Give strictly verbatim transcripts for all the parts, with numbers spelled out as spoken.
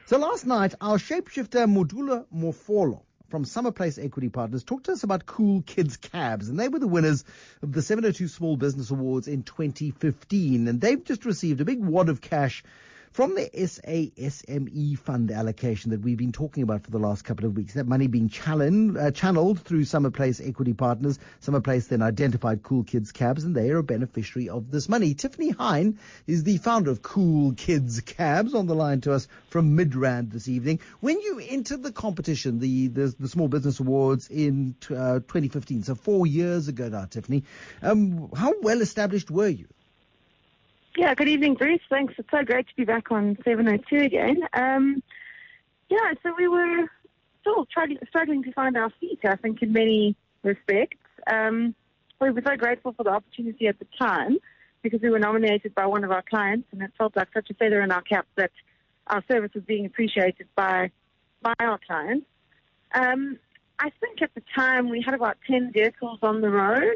So last night, our shapeshifter Modula Morfolo from Summer Place Equity Partners talked to us about Cool Kids Cabs, and they were the winners of the seven oh two Small Business Awards in twenty fifteen, and they've just received a big wad of cash from the S A S M E fund allocation that we've been talking about for the last couple of weeks. That money being challenged, uh, channeled through Summer Place Equity Partners. Summer Place then identified Cool Kids Cabs, and they are a beneficiary of this money. Tiffany Hein is the founder of Cool Kids Cabs, on the line to us from Midrand this evening. When you entered the competition, the, the, the Small Business Awards in uh, twenty fifteen, so four years ago now, Tiffany, um, how well established were you? Yeah, good evening, Bruce. Thanks. It's so great to be back on seven oh two again. Um, yeah, so we were still trying, struggling to find our feet, I think, in many respects. Um, we were so grateful for the opportunity at the time because we were nominated by one of our clients, and it felt like such a feather in our cap that our service was being appreciated by by our clients. Um, I think at the time we had about ten vehicles on the road.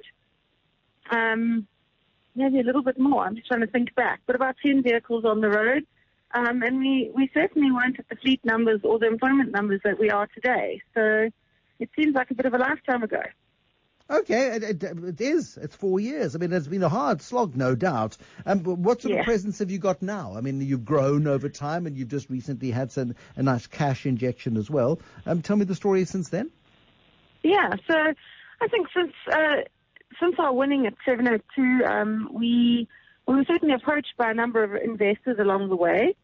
Um Maybe a little bit more. I'm just trying to think back. But about ten vehicles on the road. Um, and we, we certainly weren't at the fleet numbers or the employment numbers that we are today. So it seems like a bit of a lifetime ago. Okay, it, it, it is. It's four years. I mean, it's been a hard slog, no doubt. Um, but what sort yeah. of presence have you got now? I mean, you've grown over time, and you've just recently had some, a nice cash injection as well. Um, tell me the story since then. Yeah, so I think since... Uh, Since our winning at seven oh two, um, we, we were certainly approached by a number of investors along the way.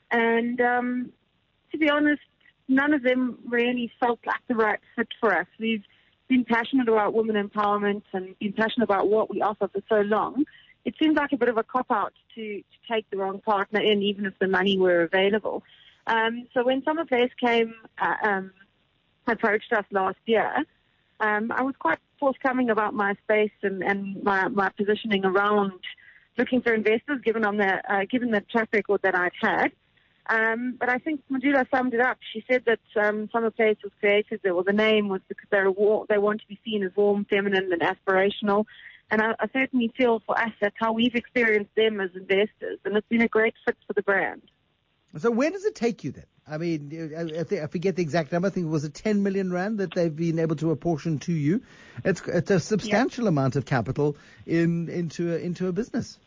And um, to be honest, none of them really felt like the right fit for us. We've been passionate about women empowerment and been passionate about what we offer for so long. It seemed like a bit of a cop-out to, to take the wrong partner in, even if the money were available. Um, so when Summer Place came, uh, um, approached us last year, um, I was quite forthcoming about my space and, and my, my positioning around looking for investors, given on the uh, given the track record that I'd had. Um, but I think Modula summed it up. She said that um, Summer Place was created, or the name was because they're war- they want to be seen as warm, feminine, and aspirational. And I, I certainly feel for us that's how we've experienced them as investors, and it's been a great fit for the brand. So where does it take you then? I mean, I, think, I forget the exact number. I think it was a ten million rand that they've been able to apportion to you. It's it's a substantial yeah. amount of capital in into a, into a business.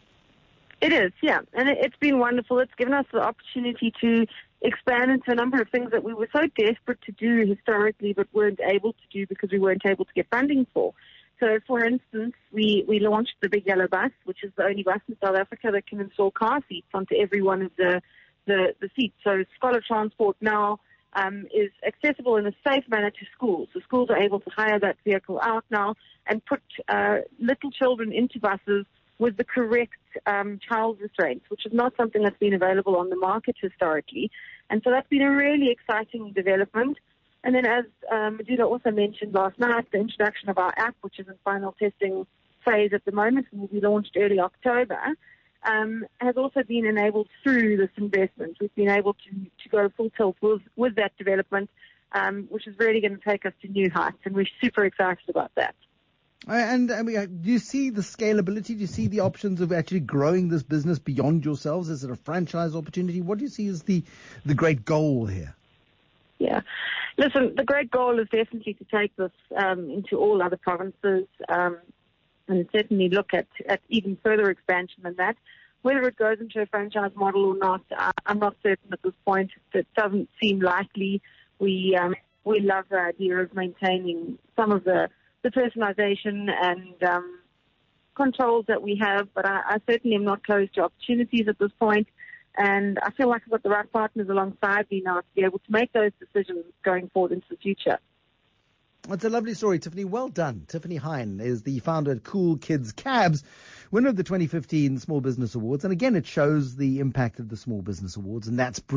It is, yeah, and it, it's been wonderful. It's given us the opportunity to expand into a number of things that we were so desperate to do historically, but weren't able to do because we weren't able to get funding for. So, for instance, we, we launched the Big Yellow Bus, which is the only bus in South Africa that can install car seats onto every one of the The, the seats. So Scholar Transport now um, is accessible in a safe manner to schools. The schools are able to hire that vehicle out now and put uh, little children into buses with the correct um, child restraints, which is not something that's been available on the market historically. And so that's been a really exciting development. And then as um, Modula also mentioned last night, the introduction of our app, which is in final testing phase at the moment and will be launched early October, Um, has also been enabled through this investment. We've been able to, to go full tilt with, with that development, um, which is really going to take us to new heights, and we're super excited about that. And I mean, do you see the scalability? Do you see the options of actually growing this business beyond yourselves? Is it a franchise opportunity? What do you see as the, the great goal here? Yeah. Listen, the great goal is definitely to take this um, into all other provinces, um, and certainly look at, at even further expansion than that. Whether it goes into a franchise model or not, uh, I'm not certain at this point. It doesn't seem likely. We um, we love the idea of maintaining some of the, the personalization and um, controls that we have, but I, I certainly am not closed to opportunities at this point. And I feel like I've got the right partners alongside me now to be able to make those decisions going forward into the future. It's a lovely story, Tiffany. Well done. Tiffany Hein is the founder of Cool Kids Cabs, winner of the twenty fifteen Small Business Awards. And again, it shows the impact of the Small Business Awards, and that's brilliant.